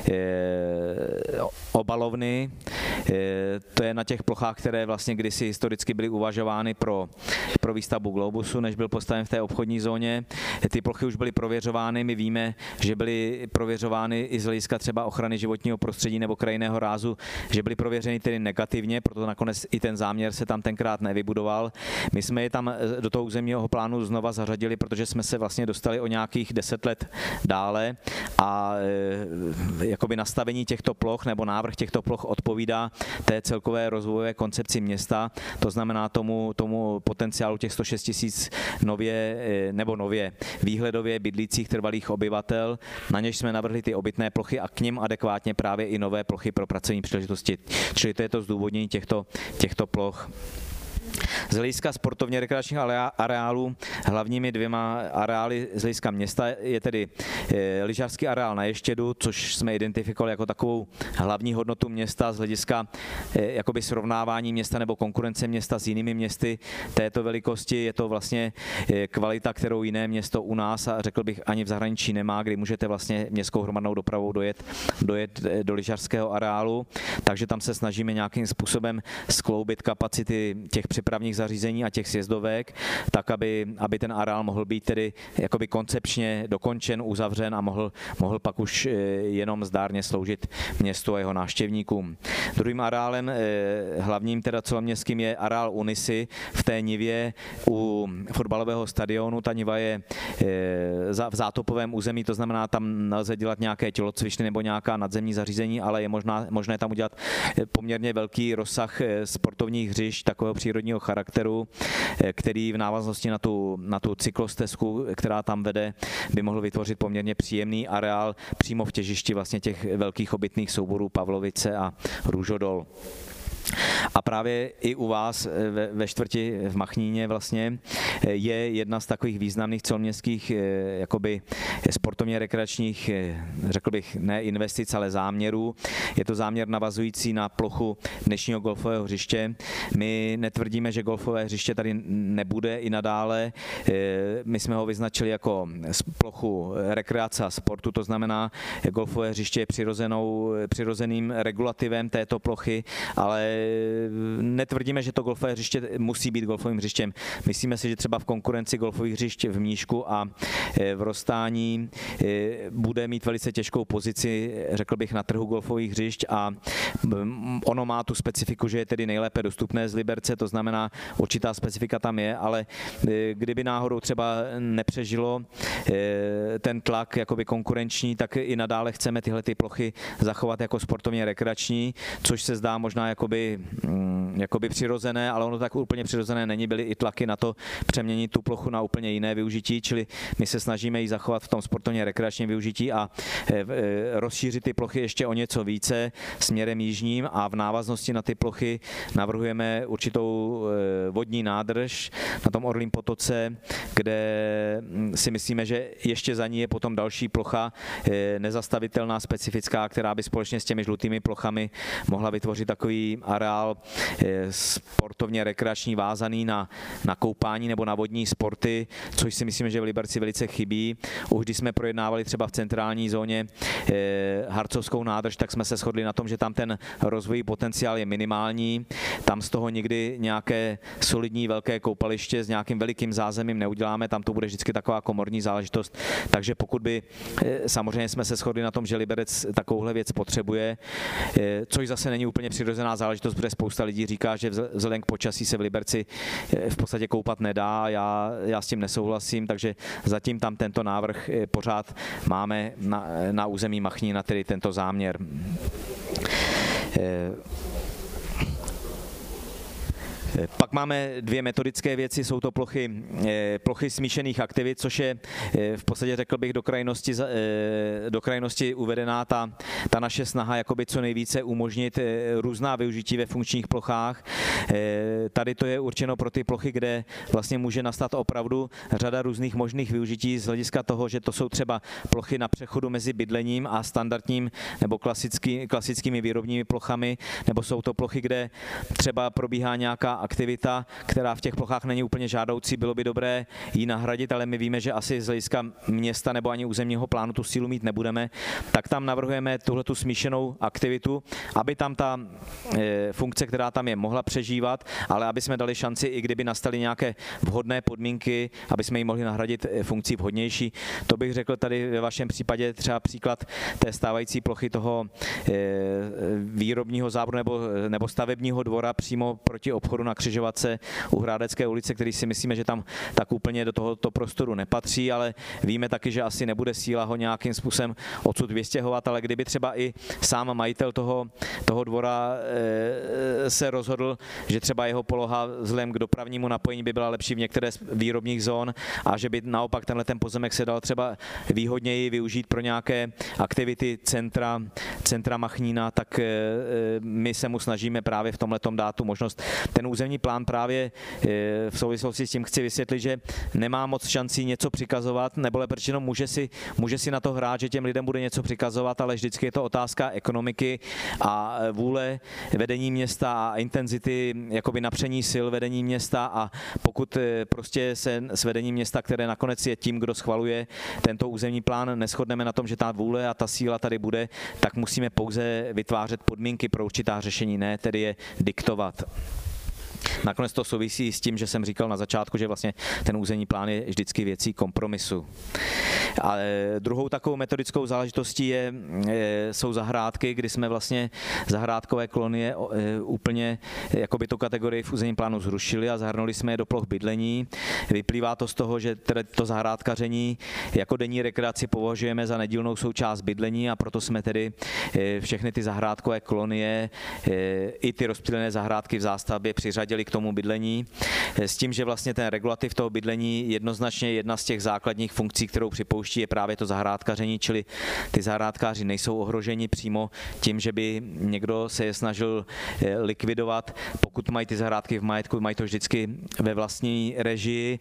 obalovny. To je na těch plochách, které vlastně kdysi historicky byly uvažovány pro, pro výstavbu Globusu, než byl postaven v té obchodní zóně. Ty plochy už byly prověřovány, my víme, že byly prověřovány i z hlediska třeba ochrany životního prostředí nebo krajinného rázu, že byly prověřeny tedy negativně, proto nakonec i ten záměr se tam tenkrát nevybudoval. My jsme je tam do toho územního plánu znova zařadili, protože jsme se vlastně dostali o nějakých deset let dále a e, jakoby nastavení těchto ploch nebo návrh těchto ploch odpovídá té celkové rozvojové koncepci města, to znamená tomu, tomu potenciálu těch sto šest tisíc nově nebo nově výhledově bydlících trvalých obyvatel, na něž jsme navrhli ty obytné plochy a k nim adekvátně právě i nové plochy pro pracovní příležitosti. Čili to je to zdůvodnění těchto, těchto ploch. Z hlediska sportovně rekreačních areálů hlavními dvěma areály z hlediska města je tedy lyžařský areál na Ještědu, což jsme identifikovali jako takovou hlavní hodnotu města z hlediska jakoby srovnávání města nebo konkurence města s jinými městy této velikosti. Je to vlastně kvalita, kterou jiné město u nás a řekl bych ani v zahraničí nemá, kdy můžete vlastně městskou hromadnou dopravou dojet, dojet do lyžařského areálu, takže tam se snažíme nějakým způsobem skloubit kapacity těch přepravních zařízení a těch sjezdovek, tak aby, aby ten areál mohl být tedy jakoby koncepčně dokončen, uzavřen a mohl, mohl pak už jenom zdárně sloužit městu a jeho návštěvníkům. Druhým areálem, hlavním teda celoměstským, je areál Unisy v té nivě u fotbalového stadionu. Ta niva je v zátopovém území, to znamená, tam nelze dělat nějaké tělocvičny nebo nějaká nadzemní zařízení, ale je možná, možné tam udělat poměrně velký rozsah sportovních hřišť takového přírodního charakteru, který v návaznosti na tu, na tu cyklostezku, která tam vede, by mohl vytvořit poměrně příjemný areál přímo v těžišti vlastně těch velkých obytných souborů Pavlovice a Růžodol. A právě i u vás ve, ve čtvrti v Machníně vlastně je jedna z takových významných celoměstských jakoby sportovně rekreačních, řekl bych, ne investic, ale záměrů. Je to záměr navazující na plochu dnešního golfového hřiště. My netvrdíme, že golfové hřiště tady nebude i nadále. My jsme ho vyznačili jako plochu rekreace a sportu, to znamená, golfové hřiště je přirozenou, přirozeným regulativem této plochy, ale netvrdíme, že to golfové hřiště musí být golfovým hřištěm. Myslíme si, že třeba v konkurenci golfových hřišť v Mníšku a v Rostání bude mít velice těžkou pozici, řekl bych, na trhu golfových hřišť a ono má tu specifiku, že je tedy nejlépe dostupné z Liberce, to znamená, určitá specifika tam je, ale kdyby náhodou třeba nepřežilo ten tlak jakoby konkurenční, tak i nadále chceme tyhle ty plochy zachovat jako sportovně rekreační, což se zdá možná jakoby, jakoby přirozené, ale ono tak úplně přirozené není, byly i tlaky na to přeměnit tu plochu na úplně jiné využití, čili my se snažíme ji zachovat v tom sportovně rekreačním využití a rozšířit ty plochy ještě o něco více směrem jižním a v návaznosti na ty plochy navrhujeme určitou vodní nádrž na tom Orlím potoce, kde si myslíme, že ještě za ní je potom další plocha nezastavitelná, specifická, která by společně s těmi žlutými plochami mohla vytvořit takový areál sportovně rekreační vázaný na, na koupání nebo na vodní sporty, což si myslím, že v Liberci velice chybí. Už když jsme projednávali třeba v centrální zóně Harcovskou nádrž, tak jsme se shodli na tom, že tam ten rozvojový potenciál je minimální. Tam z toho nikdy nějaké solidní velké koupaliště s nějakým velikým zázemím neuděláme, tam to bude vždycky taková komorní záležitost. Takže pokud by, samozřejmě jsme se shodli na tom, že Liberec takovouhle věc potřebuje, což zase není úplně přirozená záležitost, protože spousta lidí říká, že vzhledem k počasí se v Liberci v podstatě koupat nedá. Já, já s tím nesouhlasím, takže zatím tam tento návrh pořád máme na, na území Machnína, tedy tento záměr. Pak máme dvě metodické věci, jsou to plochy, plochy smíšených aktivit, což je v podstatě, řekl bych, do krajnosti, do krajnosti uvedená ta, ta naše snaha jakoby co nejvíce umožnit různá využití ve funkčních plochách. Tady to je určeno pro ty plochy, kde vlastně může nastat opravdu řada různých možných využití z hlediska toho, že to jsou třeba plochy na přechodu mezi bydlením a standardním nebo klasický, klasickými výrobními plochami, nebo jsou to plochy, kde třeba probíhá nějaká aktivita, která v těch plochách není úplně žádoucí, bylo by dobré ji nahradit, ale my víme, že asi z hlediska města nebo ani územního plánu tu sílu mít nebudeme, tak tam navrhujeme tuhletu smíšenou aktivitu, aby tam ta e, funkce, která tam je, mohla přežívat, ale aby jsme dali šanci, i kdyby nastaly nějaké vhodné podmínky, aby jsme ji mohli nahradit funkcí vhodnější. To bych řekl tady ve vašem případě třeba příklad té stávající plochy toho e, výrobního závodu nebo, nebo stavebního dvora přímo proti obchodu na křižovatce u Hrádecké ulice, který si myslíme, že tam tak úplně do tohoto prostoru nepatří, ale víme taky, že asi nebude síla ho nějakým způsobem odsud vystěhovat, ale kdyby třeba i sám majitel toho, toho dvora e, se rozhodl, že třeba jeho poloha vzhledem k dopravnímu napojení by byla lepší v některé z výrobních zón a že by naopak tenhle ten pozemek se dal třeba výhodněji využít pro nějaké aktivity centra, centra Machnína, tak e, my se mu snažíme právě v tomhletom dát tu možnost. Ten územní plán právě v souvislosti s tím chci vysvětlit, že nemá moc šancí něco přikazovat, nebo lepší řečeno může si, může si na to hrát, že těm lidem bude něco přikazovat, ale vždycky je to otázka ekonomiky a vůle vedení města a intenzity jakoby napření sil vedení města a pokud prostě se s vedením města, které nakonec je tím, kdo schvaluje tento územní plán, neshodneme na tom, že ta vůle a ta síla tady bude, tak musíme pouze vytvářet podmínky pro určitá řešení, ne tedy je diktovat. Nakonec to souvisí s tím, že jsem říkal na začátku, že vlastně ten územní plán je vždycky věcí kompromisu. A druhou takovou metodickou záležitostí je, jsou zahrádky, kdy jsme vlastně zahrádkové kolonie úplně jakoby tu kategorii v územním plánu zrušili a zahrnuli jsme je do ploch bydlení. Vyplývá to z toho, že to zahrádkaření jako denní rekreaci považujeme za nedílnou součást bydlení a proto jsme tedy všechny ty zahrádkové kolonie i ty rozptýlené zahrádky v zástavbě přiřadili přiváděly k tomu bydlení, s tím, že vlastně ten regulativ toho bydlení jednoznačně jedna z těch základních funkcí, kterou připouští, je právě to zahrádkaření, čili ty zahrádkáři nejsou ohroženi přímo tím, že by někdo se je snažil likvidovat. Pokud mají ty zahrádky v majetku, mají to vždycky ve vlastní režii,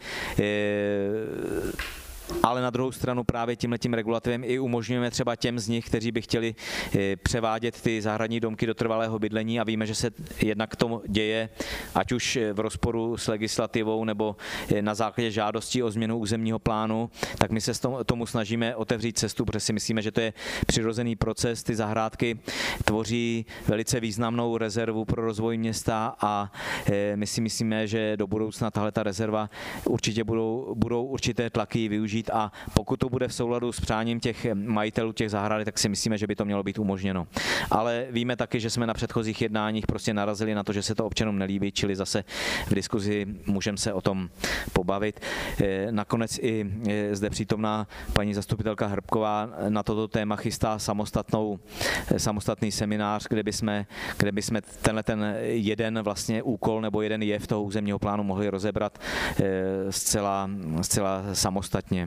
ale na druhou stranu právě tímhletím regulativem i umožňujeme třeba těm z nich, kteří by chtěli převádět ty zahradní domky do trvalého bydlení, a víme, že se jednak tomu děje, ať už v rozporu s legislativou nebo na základě žádostí o změnu územního plánu, tak my se tomu snažíme otevřít cestu, protože si myslíme, že to je přirozený proces. Ty zahrádky tvoří velice významnou rezervu pro rozvoj města a my si myslíme, že do budoucna tahle ta rezerva určitě budou, budou určité tlaky využít, a pokud to bude v souladu s přáním těch majitelů těch zahrad, tak si myslíme, že by to mělo být umožněno. Ale víme taky, že jsme na předchozích jednáních prostě narazili na to, že se to občanům nelíbí, čili zase v diskuzi můžeme se o tom pobavit. Nakonec i zde přítomná paní zastupitelka Hrbková na toto téma chystá samostatnou, samostatný seminář, kde bychom, kde bychom tenhle ten jeden vlastně úkol nebo jeden jev toho územního plánu mohli rozebrat zcela, zcela samostatně.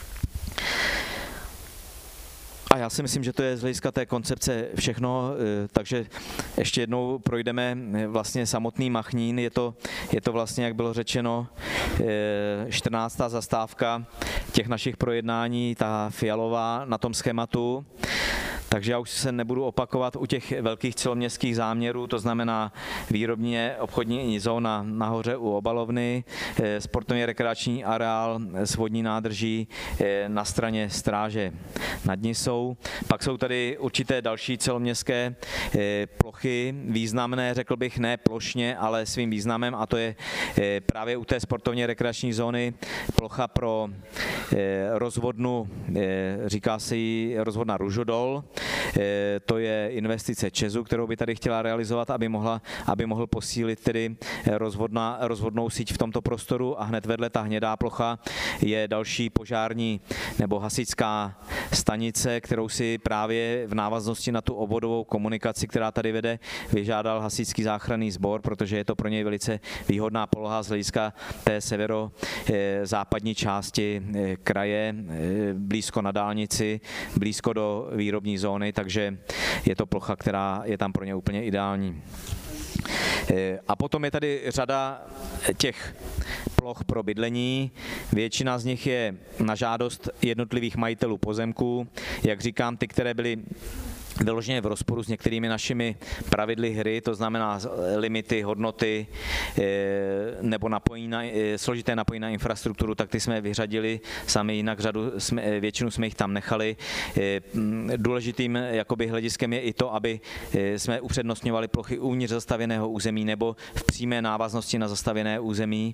A já si myslím, že to je z hlediska té koncepce všechno, takže ještě jednou projdeme vlastně samotný Machnín. Je to, je to vlastně, jak bylo řečeno, čtrnáctá zastávka těch našich projednání, ta fialová na tom schématu. Takže já už se nebudu opakovat u těch velkých celoměstských záměrů, to znamená výrobně obchodní zóna nahoře u obalovny, sportovně rekreační areál s vodní nádrží na straně Stráže nad Nisou. Pak jsou tady určité další celoměstské plochy, významné, řekl bych, ne plošně, ale svým významem, a to je právě u té sportovně rekreační zóny plocha pro rozvodnu, říká se jí rozvodna Ružodol. To je investice ČEZu, kterou by tady chtěla realizovat, aby, mohla, aby mohl posílit tedy rozvodna, rozvodnou síť v tomto prostoru, a hned vedle ta hnědá plocha je další požární nebo hasičská stanice, kterou si právě v návaznosti na tu obvodovou komunikaci, která tady vede, vyžádal hasičský záchranný sbor, protože je to pro něj velice výhodná poloha z hlediska té severozápadní části kraje, blízko na dálnici, blízko do výrobní zóny, takže je to plocha, která je tam pro ně úplně ideální. A potom je tady řada těch ploch pro bydlení. Většina z nich je na žádost jednotlivých majitelů pozemků. Jak říkám, ty, které byly vyloženě v rozporu s některými našimi pravidly hry, to znamená limity, hodnoty nebo napojení na, složité napojení na infrastrukturu, tak ty jsme vyřadili sami, jinak řadu jsme, většinu jsme jich tam nechali. Důležitým jakoby hlediskem je i to, aby jsme upřednostňovali plochy uvnitř zastavěného území nebo v přímé návaznosti na zastavěné území.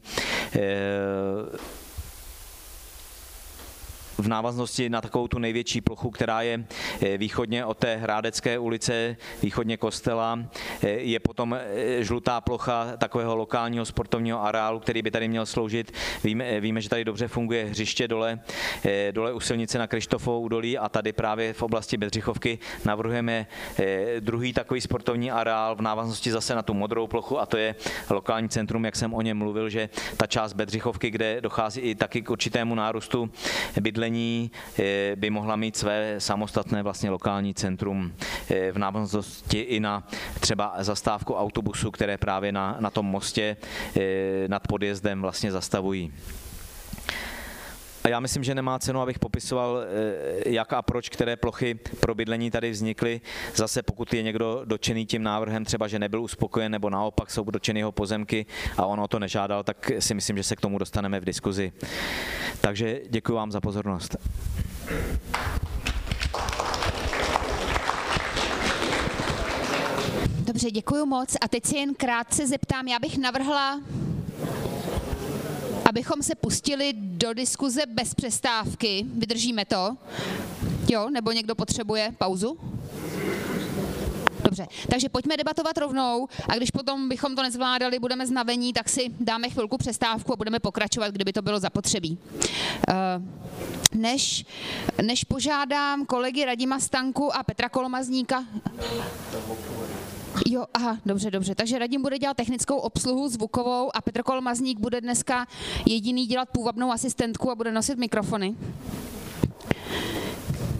V návaznosti na takovou tu největší plochu, která je východně od té Hrádecké ulice, východně kostela, je potom žlutá plocha takového lokálního sportovního areálu, který by tady měl sloužit. Víme, víme, že tady dobře funguje hřiště dole, dole u silnice na Kryštofovou údolí, a tady právě v oblasti Bedřichovky navrhujeme druhý takový sportovní areál v návaznosti zase na tu modrou plochu, a to je lokální centrum, jak jsem o něm mluvil, že ta část Bedřichovky, kde dochází i taky k určitému nárůstu bydlení, by mohla mít své samostatné vlastně lokální centrum v návaznosti i na třeba zastávku autobusu, které právě na, na tom mostě nad podjezdem vlastně zastavují. A já myslím, že nemá cenu, abych popisoval, jak a proč které plochy pro bydlení tady vznikly. Zase pokud je někdo dotčený tím návrhem, třeba že nebyl uspokojen, nebo naopak jsou dotčeny jeho pozemky a on o to nežádal, tak si myslím, že se k tomu dostaneme v diskuzi. Takže děkuji vám za pozornost. Dobře, děkuji moc. A teď si jen krátce zeptám, já bych navrhla, abychom se pustili do diskuze bez přestávky. Vydržíme to? Jo, nebo někdo potřebuje pauzu? Dobře, takže pojďme debatovat rovnou, a když potom bychom to nezvládali, budeme znavení, tak si dáme chvilku přestávku a budeme pokračovat, kdyby to bylo zapotřebí. Než, než požádám kolegy Radima Stanku a Petra Kolomazníka... Jo, aha, dobře, dobře. Takže Radim bude dělat technickou obsluhu zvukovou a Petr Kolmazník bude dneska jediný dělat půvabnou asistentku a bude nosit mikrofony.